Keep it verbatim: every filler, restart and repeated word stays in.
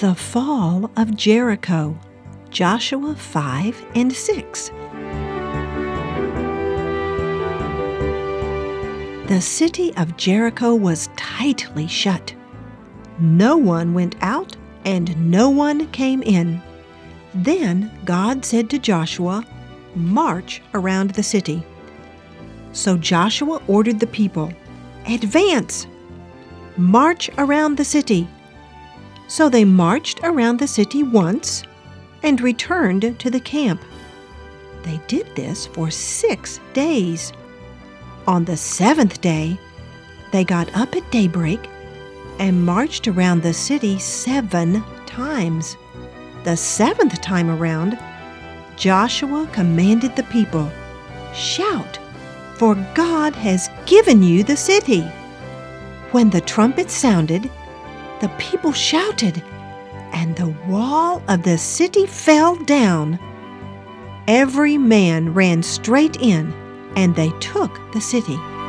The fall of Jericho, Joshua five and six. The city of Jericho was tightly shut. No one went out and no one came in. Then God said to Joshua, "March around the city." So Joshua ordered the people, "Advance! March around the city." So they marched around the city once and returned to the camp. They did this for six days. On the seventh day, they got up at daybreak and marched around the city seven times. The seventh time around, Joshua commanded the people, "Shout, for God has given you the city." When the trumpet sounded, the people shouted, and the wall of the city fell down. Every man ran straight in, and they took the city.